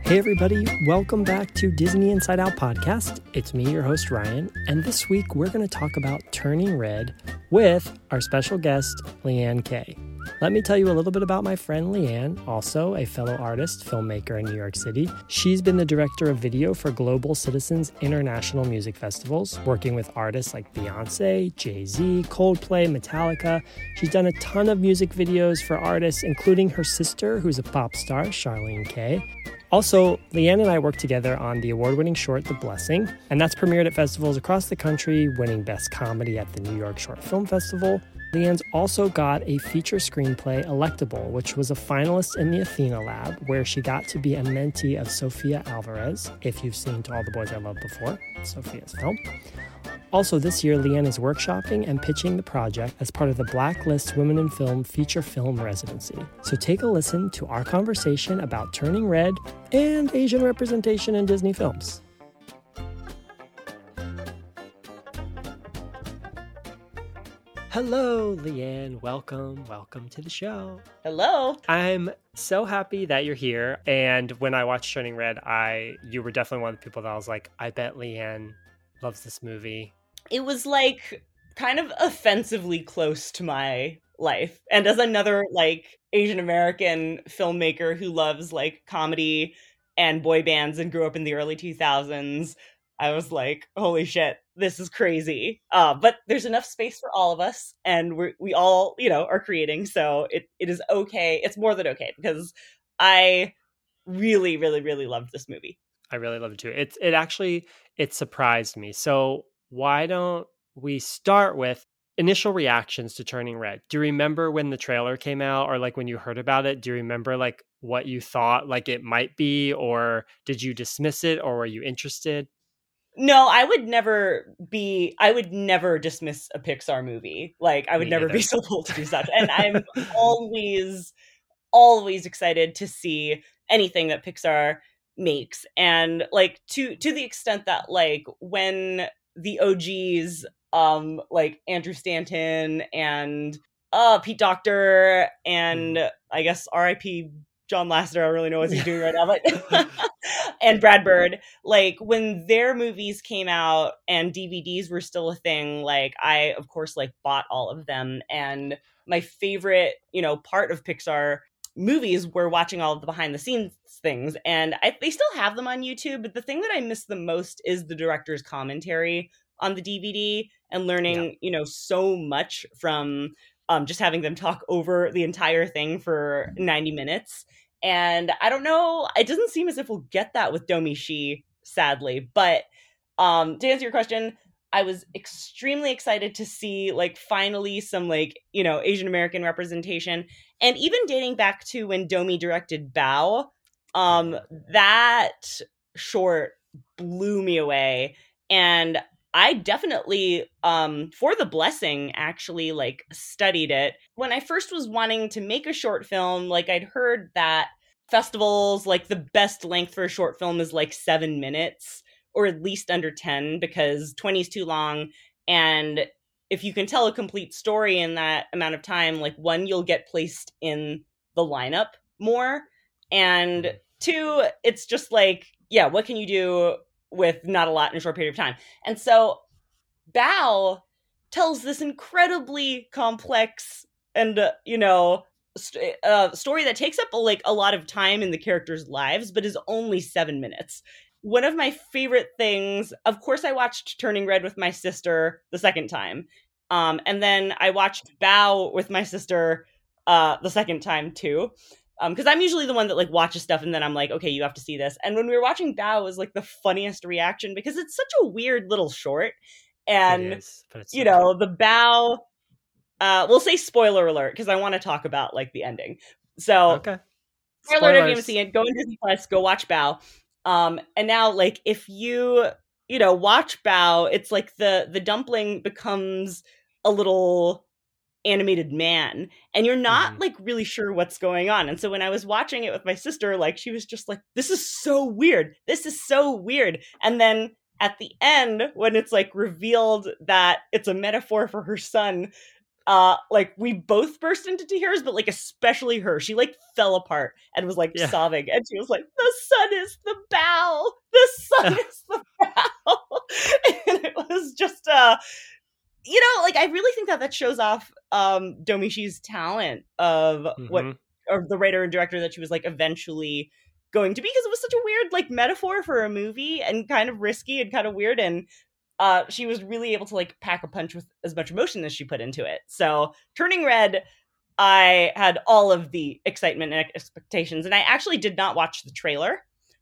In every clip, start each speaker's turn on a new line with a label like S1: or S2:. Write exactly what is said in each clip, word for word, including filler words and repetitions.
S1: Hey everybody, welcome back to Disney Inside Out podcast. It's me, your host Ryan, and this week we're going to talk about Turning Red with our special guest, Leanne Kay. Let me tell you a little bit about my friend Leanne, also a fellow artist, filmmaker in New York City. She's been the director of video for Global Citizens International Music Festivals, working with artists like Beyonce, Jay-Z, Coldplay, Metallica. She's done a ton of music videos for artists, including her sister, who's a pop star, Charlene Kay. Also, Leanne and I worked together on the award-winning short, The Blessing, and that's premiered at festivals across the country, winning Best Comedy at the New York Short Film Festival. Leanne's also got a feature screenplay, Electable, which was a finalist in the Athena Lab, where she got to be a mentee of Sofia Alvarez, if you've seen To All the Boys I Loved Before, Sofia's film. Also this year, Leanne is workshopping and pitching the project as part of the Blacklist Women in Film feature film residency. So take a listen to our conversation about Turning Red and Asian representation in Disney films. Hello, Leanne. Welcome. Welcome to the show.
S2: Hello.
S1: I'm so happy that you're here. And when I watched Turning Red, I you were definitely one of the people that I was like, I bet Leanne loves this movie.
S2: It was like kind of offensively close to my life. And as another like Asian American filmmaker who loves like comedy and boy bands and grew up in the early two thousands, I was like, holy shit, this is crazy. Uh, but there's enough space for all of us, and we we all, you know, are creating. So it, it is okay. It's more than okay, because I really, really, really loved this movie.
S1: I really love it too. It, it actually, it surprised me. So why don't we start with initial reactions to Turning Red? Do you remember when the trailer came out, or like when you heard about it? Do you remember like what you thought like it might be, or did you dismiss it, or were you interested?
S2: No, I would never be, I would never dismiss a Pixar movie. Like, I would
S1: Me
S2: never
S1: either.
S2: be so bold to do such. And I'm always, always excited to see anything that Pixar makes. And like, to to the extent that like, when the O Gs, um, like Andrew Stanton and uh, Pete Docter, and mm. I guess R I P John Lasseter, I don't really know what he's doing right now, but and Brad Bird, like when their movies came out and D V Ds were still a thing, like I, of course, like bought all of them. And my favorite, you know, part of Pixar movies were watching all of the behind the scenes things. And I, they still have them on YouTube. But the thing that I miss the most is the director's commentary on the D V D and learning, yeah. you know, so much from um, just having them talk over the entire thing for ninety minutes. And I don't know, it doesn't seem as if we'll get that with Domee Shi, sadly. But um, to answer your question, I was extremely excited to see like finally some like, you know, Asian American representation. And even dating back to when Domee directed Bao, um, that short blew me away. And I definitely, um, for The Blessing, actually, like, studied it. When I first was wanting to make a short film, like, I'd heard that festivals, like, the best length for a short film is, like, seven minutes, or at least under ten, because twenty is too long. And if you can tell a complete story in that amount of time, like, one, you'll get placed in the lineup more. And two, it's just like, yeah, what can you do with not a lot in a short period of time? And so Bao tells this incredibly complex and, uh, you know, st- uh, story that takes up like a lot of time in the characters' lives, but is only seven minutes. One of my favorite things, of course, I watched Turning Red with my sister the second time. Um, and then I watched Bao with my sister uh, the second time too. Um, because I'm usually the one that like watches stuff and then I'm like, okay, you have to see this. And when we were watching Bao, it was like the funniest reaction because it's such a weird little short. And,
S1: is, but it's
S2: you
S1: so
S2: know,
S1: cute.
S2: the Bao, uh, we'll say spoiler alert because I want to talk about like the ending. So,
S1: okay.
S2: Spoiler alert if you haven't seen it, go on Disney Plus, go watch Bao. Um, and now, like, if you, you know, watch Bao, it's like the the dumpling becomes a little animated man and you're not mm-hmm. like really sure what's going on. And so when I was watching it with my sister, like she was just like, this is so weird. This is so weird. And then at the end, when it's like revealed that it's a metaphor for her son, uh like we both burst into tears, but like especially her. She like fell apart and was like
S1: Yeah.
S2: sobbing, and she was like, the sun is the bow, the sun is the bow. And it was just uh you know, like I really think that that shows off um Domishi's talent of
S1: Mm-hmm.
S2: what or the writer and director that she was like eventually going to be, because it was such a weird like metaphor for a movie and kind of risky and kind of weird, and uh she was really able to like pack a punch with as much emotion as she put into it. So Turning Red, I had all of the excitement and expectations, and I actually did not watch the trailer,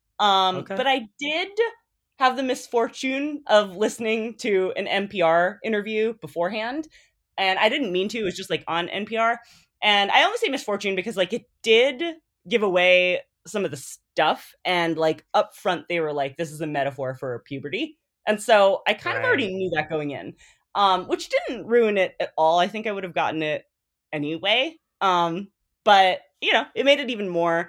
S2: um
S1: Okay.
S2: but I did have the misfortune of listening to an N P R interview beforehand, and I didn't mean to. It was just like on N P R, and I only say misfortune because like it did give away some of the stuff, and like up front they were like, this is a metaphor for puberty, and so I kind
S1: Right.
S2: of already knew that going in, um which didn't ruin it at all. I think I would have gotten it anyway, um but you know, it made it even more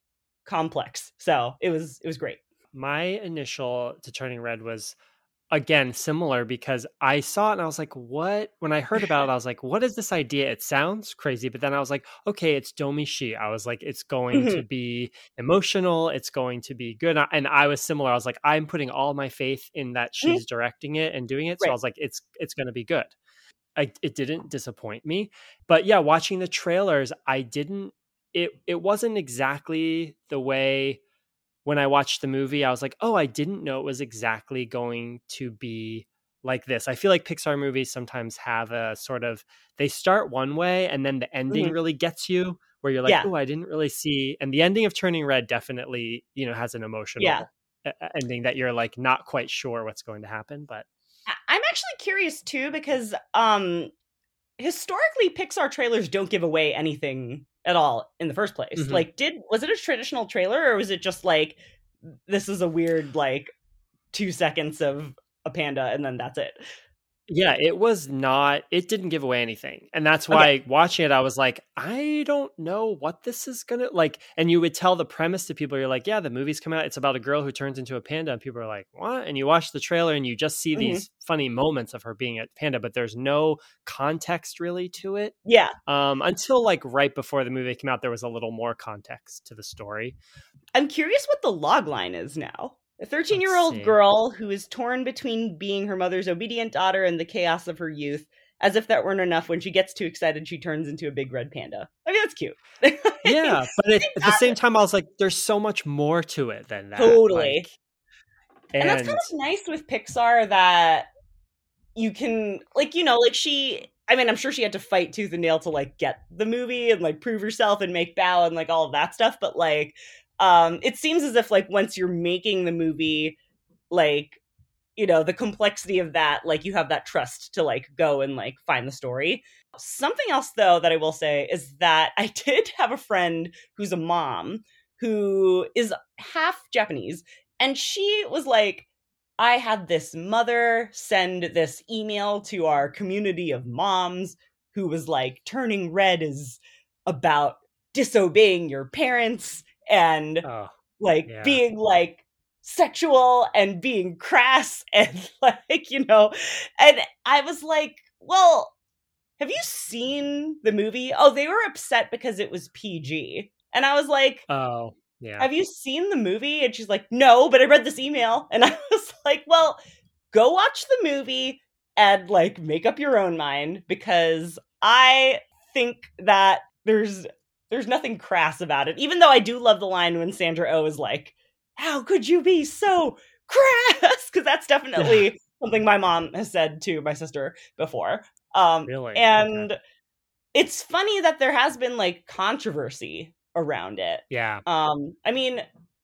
S2: complex, so it was it was great.
S1: My initial to Turning Red was, again, similar, because I saw it and I was like, what? When I heard about it, I was like, what is this idea? It sounds crazy. But then I was like, okay, it's Domishi. I was like, it's going
S2: Mhm.
S1: to be emotional. It's going to be good. And I was similar. I was like, I'm putting all my faith in that she's directing it and doing it. So I
S2: Right.
S1: was like, it's it's going to be good. I, it didn't disappoint me. But yeah, watching the trailers, I didn't, it it wasn't exactly the way when I watched the movie, I was like, oh, I didn't know it was exactly going to be like this. I feel like Pixar movies sometimes have a sort of, they start one way and then the ending
S2: Mhm.
S1: really gets you, where you're like,
S2: Yeah.
S1: oh, I didn't really see. And the ending of Turning Red definitely, you know, has an emotional
S2: Yeah.
S1: e- ending that you're like not quite sure what's going to happen. But
S2: I- I'm actually curious too, because um historically Pixar trailers don't give away anything at all in the first place.
S1: Mhm.
S2: Like, did was it a traditional trailer, or was it just like, this is a weird like two seconds of a panda and then that's it?
S1: yeah, it was not, it didn't give away anything. And that's why
S2: Okay.
S1: watching it, I was like, I don't know what this is going to like. And you would tell the premise to people, you're like, yeah, the movie's come out. It's about a girl who turns into a panda. And people are like, what? And you watch the trailer and you just see
S2: Mhm.
S1: these funny moments of her being a panda, but there's no context really to it.
S2: Yeah.
S1: Um, until like right before the movie came out, there was a little more context to the story.
S2: I'm curious what the log line is now. A
S1: Let's
S2: thirteen-year-old
S1: see.
S2: girl who is torn between being her mother's obedient daughter and the chaos of her youth. As if that weren't enough, when she gets too excited, she turns into a big red panda. I mean, that's cute.
S1: Yeah, but it, at the
S2: that-
S1: same time, I was like, there's so much more to it than that.
S2: Totally.
S1: Like,
S2: And, that's kind of nice with Pixar, that you can, like, you know, like she, I mean, I'm sure she had to fight tooth and nail to like get the movie and like prove herself and make Bao and like all of that stuff. But like, um, it seems as if like once you're making the movie, like, you know, the complexity of that, like you have that trust to like go and like find the story. Something else though that I will say is that I did have a friend who's a mom who is half Japanese, and she was like, I had this mother send this email to our community of moms who was like, Turning Red is about disobeying your parents and
S1: oh,
S2: like
S1: yeah.
S2: being like sexual and being crass and like, you know, and I was like, well, have you seen the movie? Oh, they were upset because it was P G. And I was like,
S1: Oh, yeah.
S2: have you seen the movie? And she's like, no, but I read this email. And I was like, well, go watch the movie and like make up your own mind, because I think that there's there's nothing crass about it. Even though I do love the line when Sandra Oh is like, how could you be so crass? Because that's definitely something my mom has said to my sister before. Um,
S1: Really?
S2: and
S1: Okay.
S2: it's funny that there has been like controversy around it.
S1: Yeah.
S2: Um, I mean,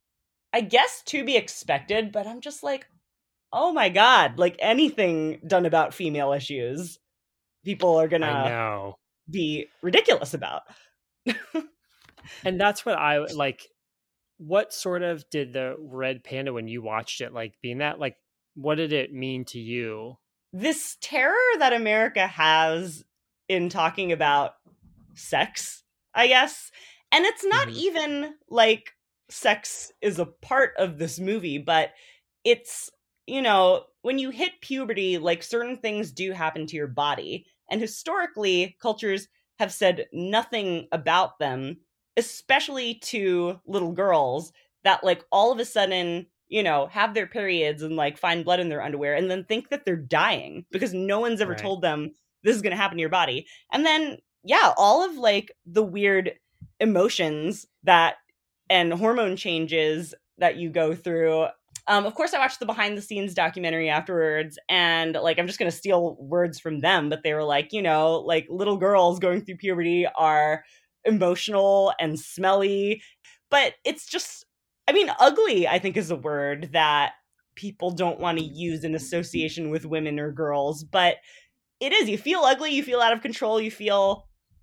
S2: I guess to be expected, but I'm just like, oh my god, like anything done about female issues, people are
S1: I
S2: gonna
S1: know.
S2: be ridiculous about.
S1: And that's what I like. What sort of did the red panda, when you watched it, like being that, like, what did it mean to you?
S2: This terror that America has in talking about sex, I guess. And it's not
S1: Mhm.
S2: even like sex is a part of this movie, but it's, you know, when you hit puberty, like certain things do happen to your body. And historically, cultures have said nothing about them, especially to little girls that like all of a sudden, you know, have their periods and like find blood in their underwear and then think that they're dying because no one's ever
S1: Right.
S2: told them this is going to happen to your body. And then, yeah, all of like the weird emotions that and hormone changes that you go through. Um, of course, I watched the behind the scenes documentary afterwards, and like, I'm just going to steal words from them, but they were like, you know, like little girls going through puberty are emotional and smelly, but it's just, I mean, ugly, I think is a word that people don't want to use in association with women or girls, but it is. You feel ugly, you feel out of control, you feel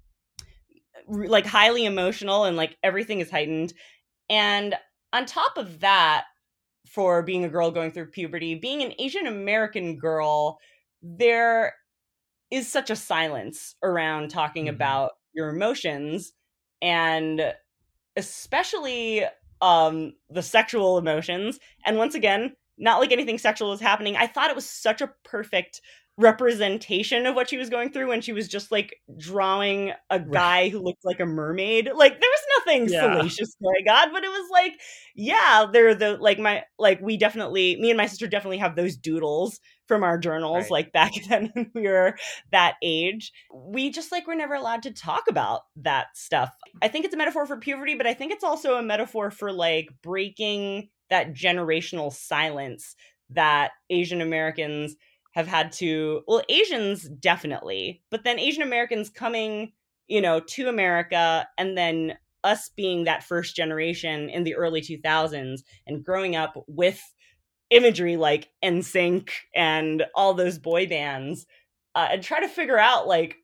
S2: like highly emotional, and like everything is heightened. And on top of that, for being a girl going through puberty, being an Asian American girl, there is such a silence around talking mm-hmm. about your emotions, and especially um, the sexual emotions. And once again, not like anything sexual was happening. I thought it was such a perfect representation of what she was going through when she was just like drawing a guy right. who looked like a mermaid. Like there was nothing yeah. salacious going on, but it was like, yeah, they're the like my like we definitely me and my sister definitely have those doodles from our journals right. like back then when we were that age. We just like were never allowed to talk about that stuff. I think it's a metaphor for puberty, but I think it's also a metaphor for like breaking that generational silence that Asian Americans have had to, well, Asians definitely, but then Asian Americans coming, you know, to America, and then us being that first generation in the early two thousands and growing up with imagery like N Sync and all those boy bands, uh, and try to figure out like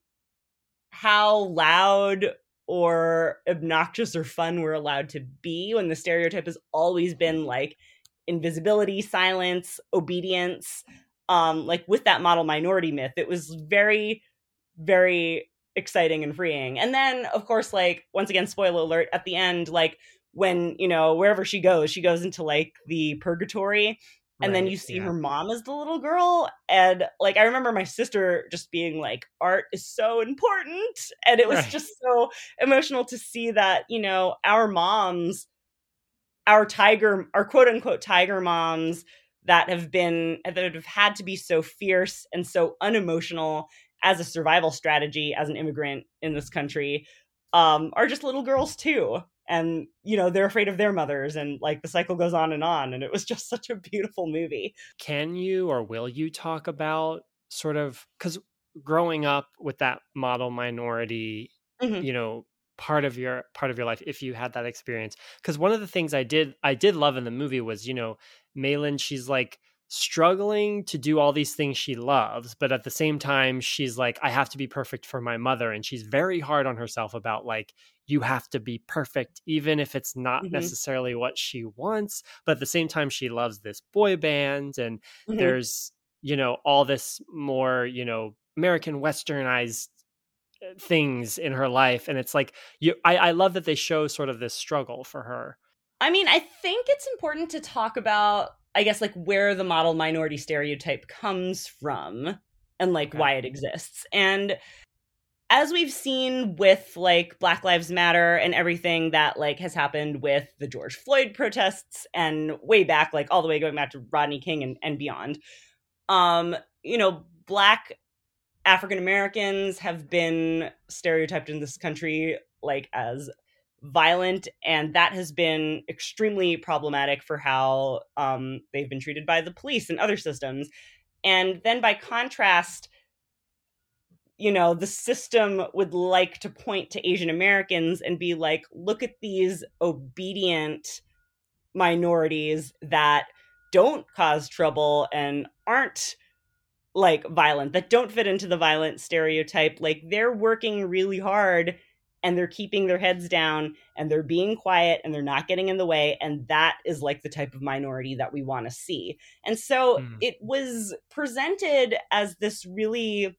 S2: how loud or obnoxious or fun we're allowed to be when the stereotype has always been like invisibility, silence, obedience. Um, like with that model minority myth, it was very, very exciting and freeing. And then, of course, like, once again, spoiler alert, at the end, like, when, you know, wherever she goes, she goes into, like, the purgatory, and right, then you see yeah. her mom as the little girl, and, like, I remember my sister just being like, art is so important, and it was right. just so emotional to see that, you know, our moms, our tiger, our quote-unquote tiger moms, that have been, that have had to be so fierce and so unemotional as a survival strategy as an immigrant in this country, um, are just little girls too. And, you know, they're afraid of their mothers, and like the cycle goes on and on. And it was just such a beautiful movie.
S1: Can you, or will you talk about sort of, because growing up with that model minority, mm-hmm. you know, part of your part of your life, if you had that experience, because one of the things I did I did love in the movie was, you know, Maylan, she's like struggling to do all these things she loves, but at the same time she's like, I have to be perfect for my mother, and she's very hard on herself about like, you have to be perfect even if it's not mm-hmm. necessarily what she wants, but at the same time she loves this boy band, and mm-hmm. there's, you know, all this more, you know, American westernized things in her life, and it's like, you I, I love that they show sort of this struggle for her.
S2: I mean, I think it's important to talk about, I guess, like where the model minority stereotype comes from and like okay. why it exists. And as we've seen with like Black Lives Matter and everything that like has happened with the George Floyd protests and way back, like all the way going back to Rodney King and, and beyond, um, you know, Black African Americans have been stereotyped in this country like as violent, and that has been extremely problematic for how um, they've been treated by the police and other systems. And then by contrast, you know, the system would like to point to Asian Americans and be like, look at these obedient minorities that don't cause trouble and aren't like violent, that don't fit into the violent stereotype. Like they're working really hard and they're keeping their heads down and they're being quiet and they're not getting in the way. And that is like the type of minority that we want to see. And so mm. it was presented as this really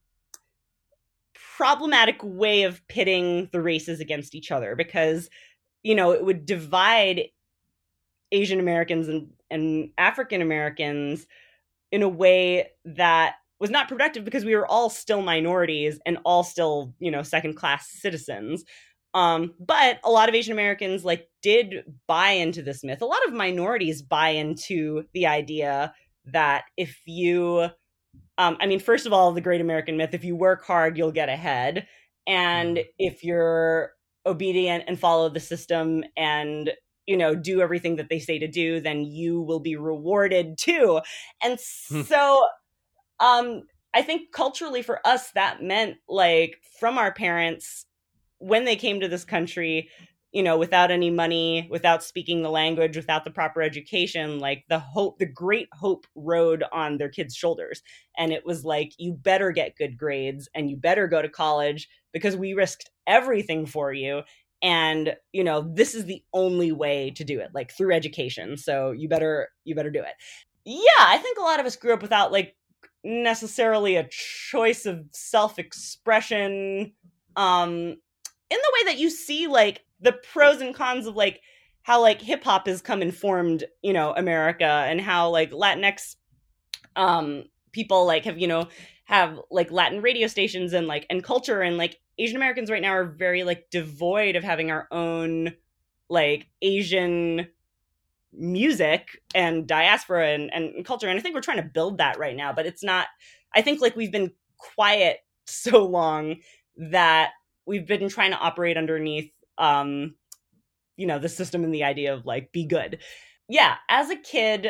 S2: problematic way of pitting the races against each other, because, you know, it would divide Asian Americans and, and African Americans in a way that was not productive because we were all still minorities and all still, you know, second class citizens. Um, but a lot of Asian Americans like did buy into this myth. A lot of minorities buy into the idea that if you, um, I mean, first of all, the great American myth, if you work hard, you'll get ahead. And if you're obedient and follow the system and, you know, do everything that they say to do, then you will be rewarded too. And so, um, I think culturally for us, that meant like from our parents, when they came to this country, you know, without any money, without speaking the language, without the proper education, like the hope, the great hope rode on their kids' shoulders. And it was like, you better get good grades and you better go to college because we risked everything for you. And, you know, this is the only way to do it, like through education. So you better, you better do it. Yeah, I think a lot of us grew up without like necessarily a choice of self-expression, um, in the way that you see like the pros and cons of like how like hip hop has come and formed, you know, America, and how like Latinx um people like have, you know, have like Latin radio stations and like and culture, and like Asian Americans right now are very like devoid of having our own like Asian music and diaspora and, and culture. And I think we're trying to build that right now, but it's not, I think like we've been quiet so long that we've been trying to operate underneath, um, you know, the system and the idea of like, be good. Yeah. As a kid,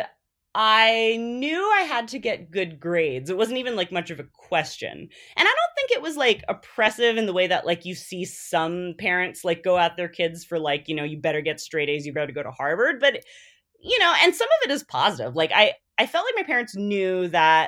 S2: I knew I had to get good grades. It wasn't even like much of a question. And I don't think it was like oppressive in the way that like you see some parents like go at their kids for like, you know, you better get straight A's, you better go to Harvard. But, you know, and some of it is positive. Like I, I felt like my parents knew that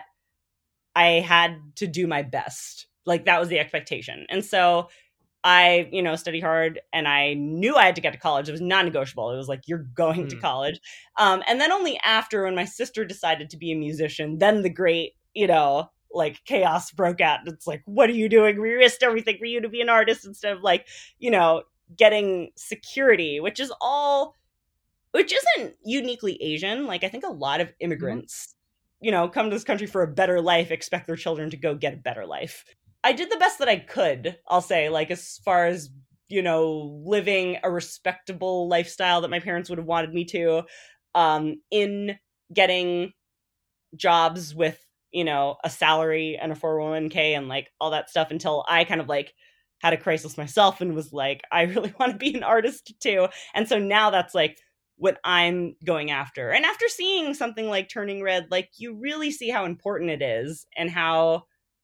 S2: I had to do my best. Like that was the expectation. And so I, you know, studied hard and I knew I had to get to college. It was non-negotiable. It was like, you're going mm. to college. Um, and then only after, when my sister decided to be a musician, then the great, you know, like chaos broke out. It's like, what are you doing? We risked everything for you to be an artist instead of like, you know, getting security, which is all, which isn't uniquely Asian. Like I think a lot of immigrants, mm. you know, come to this country for a better life, expect their children to go get a better life. I did the best that I could, I'll say, like as far as, you know, living a respectable lifestyle that my parents would have wanted me to, um, in getting jobs with, you know, a salary and a four oh one k and like all that stuff, until I kind of like had a crisis myself and was like, I really want to be an artist too. And so now that's like what I'm going after. And after seeing something like Turning Red, like you really see how important it is and how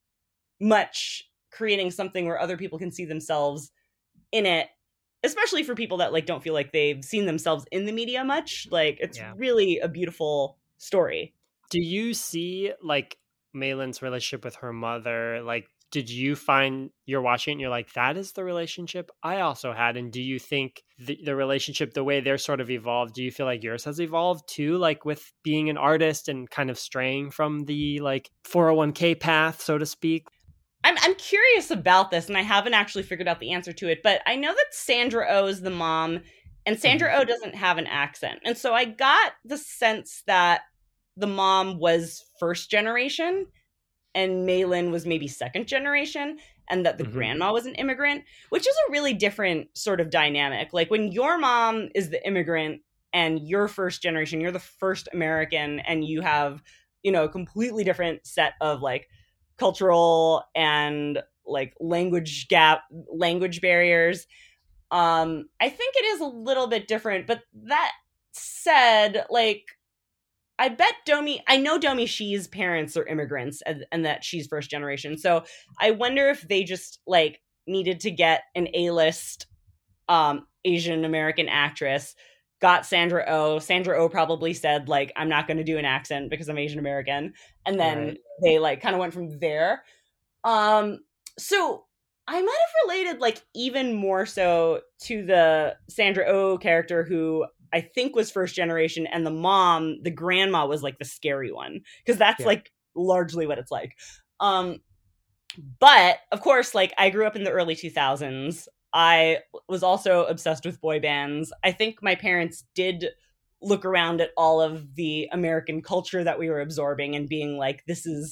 S2: much creating something where other people can see themselves in it, especially for people that like don't feel like they've seen themselves in the media much. Like it's yeah. really a beautiful story.
S1: Do you see like Maylin's relationship with her mother? Like, did you find you're watching it and you're like, that is the relationship I also had? And do you think the, the relationship, the way they're sort of evolved, do you feel like yours has evolved too? Like with being an artist and kind of straying from the like four oh one k path, so to speak?
S2: I'm I'm curious about this, and I haven't actually figured out the answer to it, but I know that Sandra Oh is the mom, and Sandra mm-hmm. Oh doesn't have an accent. And so I got the sense that the mom was first generation, and Maylin was maybe second generation, and that the mm-hmm. grandma was an immigrant, which is a really different sort of dynamic. Like when your mom is the immigrant, and you're first generation, you're the first American, and you have, you know, a completely different set of like cultural and like language gap, language barriers. Um, I think it is a little bit different, but that said, like, I bet Domi, I know Domi Shi's parents are immigrants and, and that she's first generation. So I wonder if they just like needed to get an A-list um, Asian American actress, got Sandra Oh. Sandra Oh probably said like, I'm not going to do an accent because I'm Asian American. And then right. they like kind of went from there. Um, so I might have related like even more so to the Sandra Oh character, who I think was first generation, and the mom, the grandma, was like the scary one, because that's yeah. like largely what it's like. Um, but of course, like I grew up in the early two thousands. I was also obsessed with boy bands. I think my parents did look around at all of the American culture that we were absorbing and being like, this is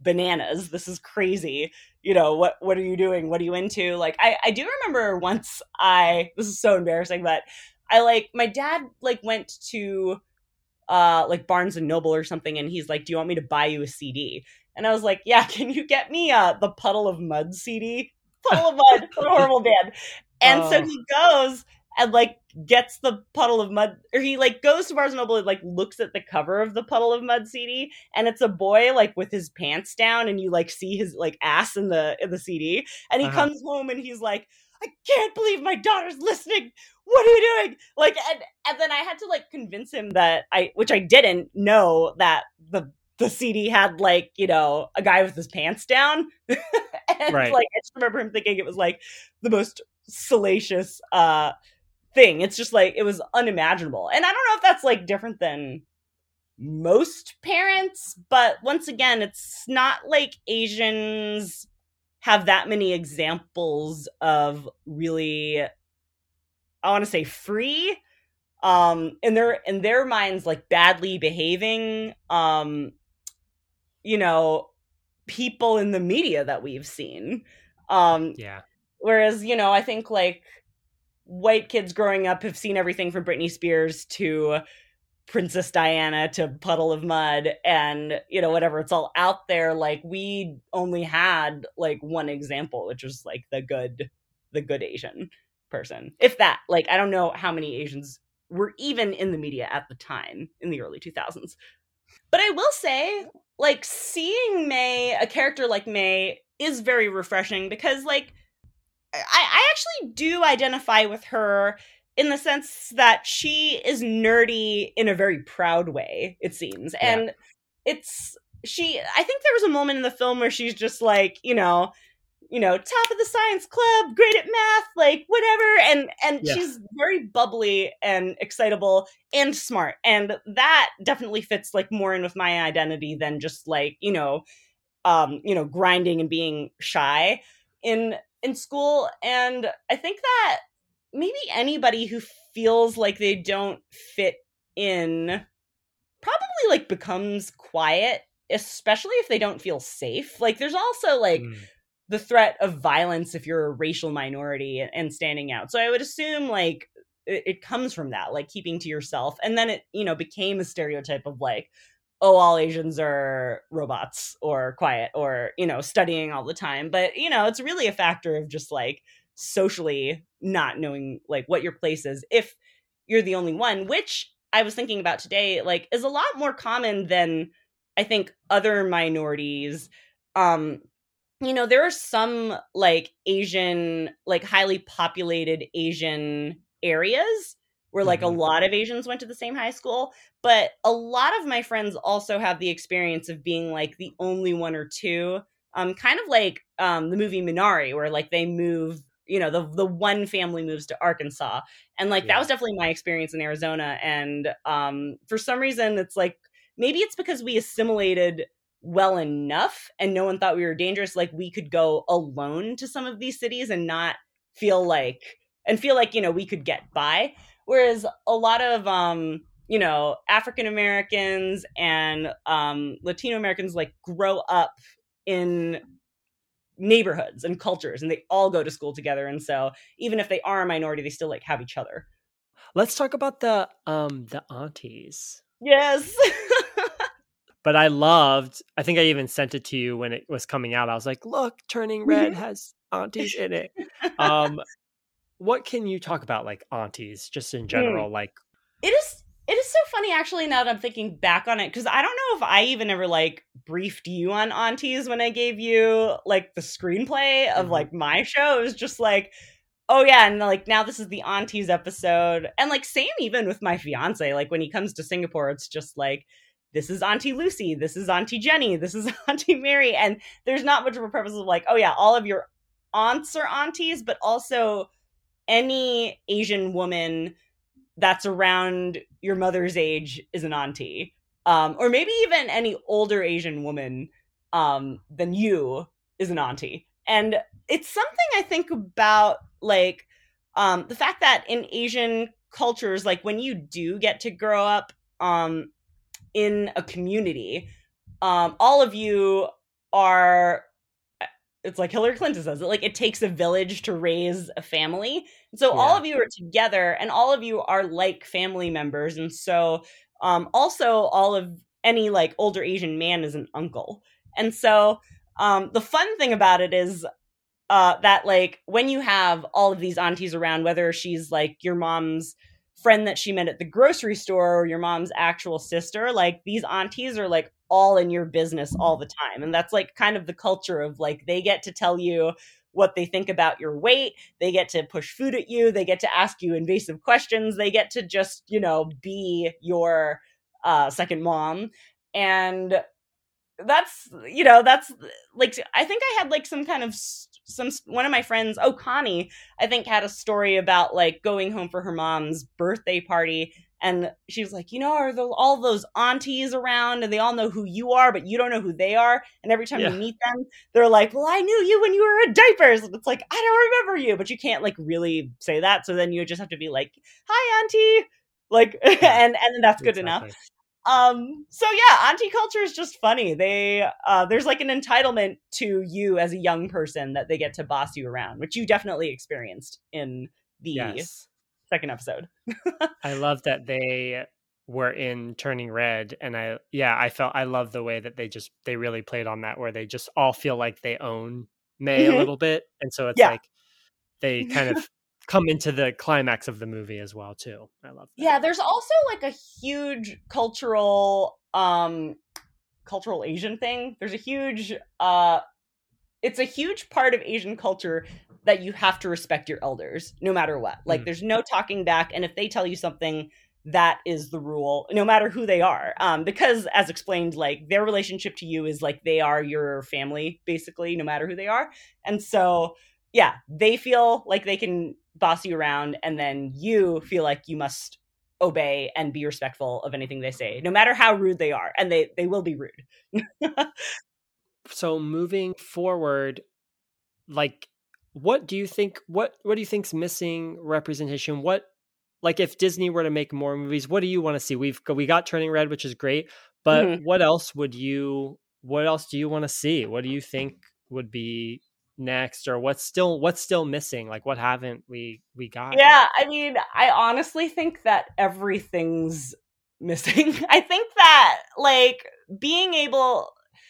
S2: bananas. This is crazy. You know, what what are you doing? What are you into? Like, I, I do remember once I, this is so embarrassing, but I like, my dad like went to uh like Barnes and Noble or something, and he's like, do you want me to buy you a C D? And I was like, yeah, can you get me uh the Puddle of Mud C D? Puddle of Mud, what a horrible band. And oh. So he goes and like gets the Puddle of Mud, or he like goes to Barnes and Noble and like looks at the cover of the Puddle of Mud C D, and it's a boy like with his pants down, and you like see his like ass in the in the C D, and he uh-huh. comes home and he's like, I can't believe my daughter's listening. What are you doing? Like, and and then I had to like convince him that I, which I didn't know, that the the C D had like, you know, a guy with his pants down. And right. like I just remember him thinking it was like the most salacious uh thing. It's just like, it was unimaginable. And I don't know if that's like different than most parents, but once again, it's not like Asians have that many examples of really, I want to say free, um, in their in their minds, like badly behaving, um, you know, people in the media that we've seen. Um,
S1: yeah.
S2: Whereas, you know, I think like white kids growing up have seen everything from Britney Spears to Princess Diana to Puddle of Mud, and, you know, whatever, it's all out there. Like, we only had like one example, which was like the good, the good Asian person. If that, like, I don't know how many Asians were even in the media at the time in the early two thousands. But I will say, like, seeing May, a character like May, is very refreshing, because like, I, I actually do identify with her in the sense that she is nerdy in a very proud way, it seems. Yeah. And it's, she, I think there was a moment in the film where she's just like, you know, you know, top of the science club, great at math, like whatever. And, and yeah. she's very bubbly and excitable and smart. And that definitely fits like more in with my identity than just like, you know, um, you know, grinding and being shy in, in school. And I think that maybe anybody who feels like they don't fit in probably like becomes quiet, especially if they don't feel safe. Like, there's also like mm. the threat of violence if you're a racial minority and standing out. So I would assume like it, it comes from that, like keeping to yourself. And then it, you know, became a stereotype of like, oh, all Asians are robots or quiet or, you know, studying all the time. But, you know, it's really a factor of just like socially not knowing like what your place is if you're the only one, which I was thinking about today, like is a lot more common than I think other minorities. Um, you know, there are some like Asian, like highly populated Asian areas where like mm-hmm. a lot of Asians went to the same high school, but a lot of my friends also have the experience of being like the only one or two, um, kind of like um, the movie Minari, where like they move, you know, the the one family moves to Arkansas. And like, yeah. that was definitely my experience in Arizona. And um, for some reason, it's like, maybe it's because we assimilated well enough and no one thought we were dangerous. Like, we could go alone to some of these cities and not feel like, and feel like, you know, we could get by. Whereas a lot of, um, you know, African Americans and um, Latino Americans like grow up in neighborhoods and cultures, and they all go to school together. And so even if they are a minority, they still like have each other.
S1: Let's talk about the um the aunties.
S2: Yes.
S1: But I loved, I think I even sent it to you when it was coming out. I was like, look, Turning Red has aunties in it. Um, what can you talk about, like aunties, just in general? Mm. Like,
S2: it is, it is so funny actually, now that I'm thinking back on it, because I don't know if I even ever like briefed you on aunties when I gave you like the screenplay of mm-hmm. like my show. It was just like, oh yeah, and like now this is the aunties episode. And like same even with my fiance, like when he comes to Singapore, it's just like, this is Auntie Lucy, this is Auntie Jenny, this is Auntie Mary. And there's not much of a purpose of like, oh yeah, all of your aunts are aunties, but also any Asian woman that's around your mother's age is an auntie. Um, or maybe even any older Asian woman um, than you is an auntie. And it's something I think about, like, um, the fact that in Asian cultures, like when you do get to grow up um, in a community, um, all of you are, it's like Hillary Clinton says it, like it takes a village to raise a family. And so yeah. all of you are together and all of you are like family members. And so um, also all of any like older Asian man is an uncle. And so um, the fun thing about it is uh, that like when you have all of these aunties around, whether she's like your mom's friend that she met at the grocery store or your mom's actual sister, like these aunties are like all in your business all the time. And that's like kind of the culture of like, they get to tell you what they think about your weight. They get to push food at you. They get to ask you invasive questions. They get to just, you know, be your uh, second mom. And that's, you know, that's like, I think I had like some kind of some, one of my friends, oh, Connie, I think had a story about like going home for her mom's birthday party. And she was like, you know, are the, all those aunties around and they all know who you are, but you don't know who they are. And every time yeah. you meet them, they're like, well, I knew you when you were in diapers. And it's like, I don't remember you, but you can't like really say that. So then you just have to be like, hi, auntie. Like, yeah. and, and that's good exactly. enough. Um, so yeah, auntie culture is just funny. They, uh, there's like an entitlement to you as a young person that they get to boss you around, which you definitely experienced in the yes. second episode.
S1: I love that they were in Turning Red, and I, yeah, I felt, I love the way that they just, they really played on that, where they just all feel like they own May mm-hmm. a little bit. And so it's yeah. like, they kind of come into the climax of the movie as well too. I love that.
S2: Yeah, there's also like a huge cultural um cultural Asian thing. There's a huge uh it's a huge part of Asian culture that you have to respect your elders no matter what. Like mm. there's no talking back, and if they tell you something, that is the rule no matter who they are. Um because as explained, like their relationship to you is like they are your family basically no matter who they are. And so yeah, they feel like they can boss you around, and then you feel like you must obey and be respectful of anything they say, no matter how rude they are. And they, they will be rude.
S1: So moving forward, like, what do you think, what, what do you think's missing representation? What, like if Disney were to make more movies, what do you want to see? We've we got Turning Red, which is great, but mm-hmm. what else would you, what else do you want to see? What do you think would be next, or what's still what's still missing? Like what haven't we we got
S2: yeah yet? I mean, I honestly think that everything's missing. I think that like being able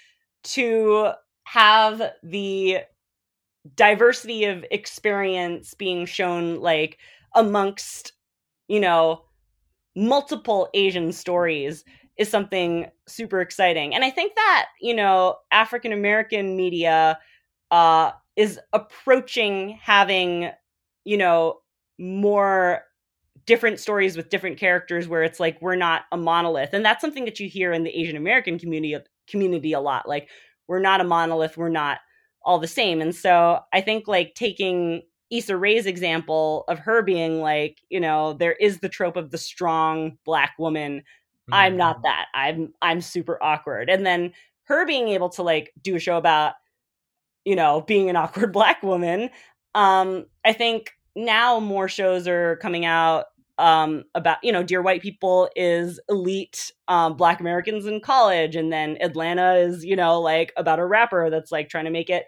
S2: to have the diversity of experience being shown like amongst, you know, multiple Asian stories is something super exciting. And I think that, you know, African American media Uh, is approaching having, you know, more different stories with different characters where it's like, we're not a monolith. And that's something that you hear in the Asian American community community a lot. Like, we're not a monolith. We're not all the same. And so I think like taking Issa Rae's example of her being like, you know, there is the trope of the strong Black woman. Mm-hmm. I'm not that. I'm, I'm super awkward. And then her being able to like do a show about, you know, being an awkward Black woman. Um, I think now more shows are coming out um, about, you know, Dear White People is elite um, Black Americans in college. And then Atlanta is, you know, like about a rapper that's like trying to make it,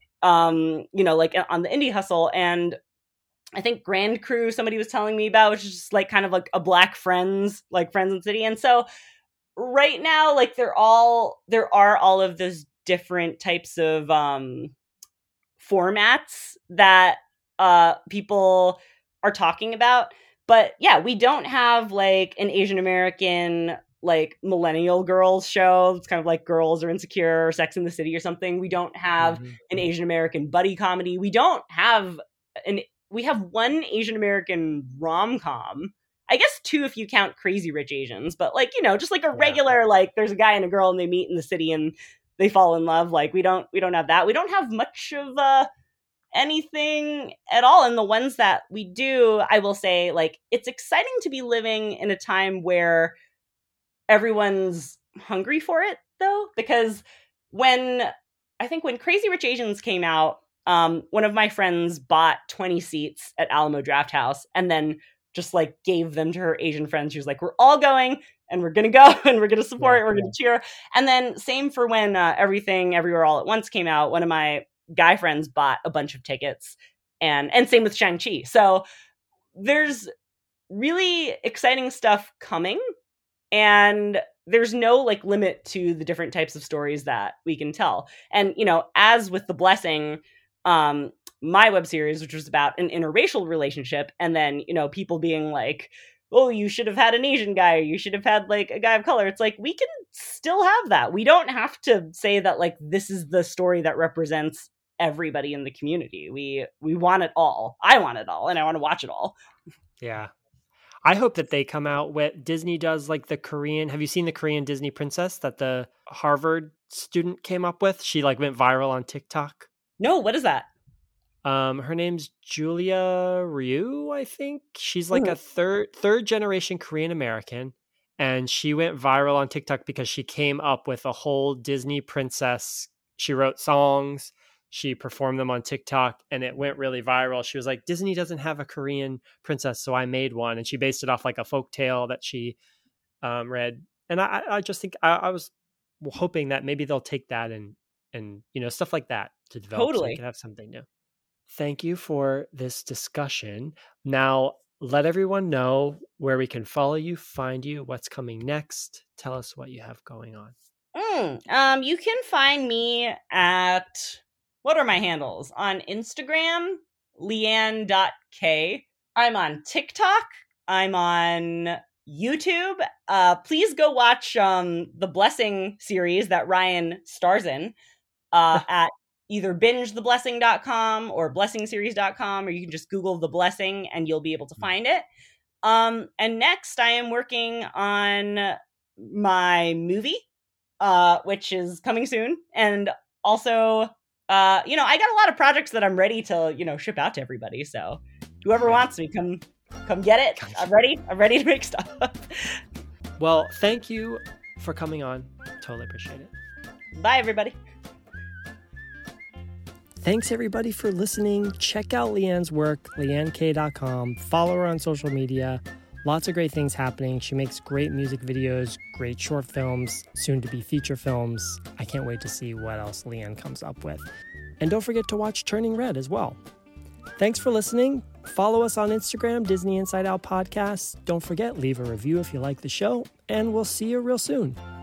S2: um, you know, like on the indie hustle. And I think Grand Crew, somebody was telling me about, which is just like kind of like a Black Friends, like Friends in the City. And so right now, like they're all, there are all of those different types of um, formats that uh, people are talking about. But yeah, we don't have like an Asian American like millennial girls show. It's kind of like Girls Are Insecure or Sex in the City or something. We don't have mm-hmm. an Asian American buddy comedy. We don't have an, we have one Asian American rom-com. I guess two if you count Crazy Rich Asians, but like, you know, just like a regular, yeah. like there's a guy and a girl and they meet in the city and they fall in love. Like we don't, we don't have that. We don't have much of uh, anything at all. And the ones that we do, I will say, like, it's exciting to be living in a time where everyone's hungry for it, though, because when I think when Crazy Rich Asians came out, um, one of my friends bought twenty seats at Alamo Drafthouse and then just like gave them to her Asian friends. She was like, we're all going and we're going to go and we're going to support,
S1: Yeah,
S2: we're going to cheer. And then same for when uh, Everything Everywhere All at Once came out. One of my guy friends bought a bunch of tickets, and and same with Shang-Chi. So there's really exciting stuff coming, and there's no like limit to the different types of stories that we can tell. And, you know, as with The Blessing, um, my web series, which was about an interracial relationship, and then, you know, people being like, oh, you should have had an Asian guy, or you should have had like a guy of color. It's like, we can still have that. We don't have to say that like this is the story that represents everybody in the community. We we want it all. I want it all, and I want to watch it all.
S1: Yeah. I hope that they come out with Disney does like the Korean. Have you seen the Korean Disney princess that the Harvard student came up with? She like went viral on TikTok.
S2: No, what is that?
S1: Um, her name's Julia Ryu, I think. She's like
S2: Mhm.
S1: a third third generation Korean American, and she went viral on TikTok because she came up with a whole Disney princess. She wrote songs, she performed them on TikTok, and it went really viral. She was like, Disney doesn't have a Korean princess, so I made one. And she based it off like a folk tale that she um, read. And I, I just think I, I was hoping that maybe they'll take that and, and, you know, stuff like that to develop so we
S2: Totally.
S1: can have something new. Thank you for this discussion. Now, let everyone know where we can follow you, find you, what's coming next. Tell us what you have going on.
S2: Mm, um, you can find me at, what are my handles? On Instagram, leanne dot k. I'm on TikTok. I'm on YouTube. Uh, please go watch um, the Blessing series that Ryan stars in uh, at either binge the blessing dot com or blessing series dot com, or you can just Google The Blessing and you'll be able to find it. Um, and next, I am working on my movie, uh, which is coming soon. And also, uh, you know, I got a lot of projects that I'm ready to, you know, ship out to everybody. So whoever wants me, come, come get it. I'm ready. I'm ready to make stuff.
S1: Well, thank you for coming on. Totally appreciate it.
S2: Bye, everybody.
S1: Thanks, everybody, for listening. Check out Leanne's work, leanne k dot com. Follow her on social media. Lots of great things happening. She makes great music videos, great short films, soon to be feature films. I can't wait to see what else Leanne comes up with. And don't forget to watch Turning Red as well. Thanks for listening. Follow us on Instagram, Disney Inside Out Podcast. Don't forget, leave a review if you like the show, and we'll see you real soon.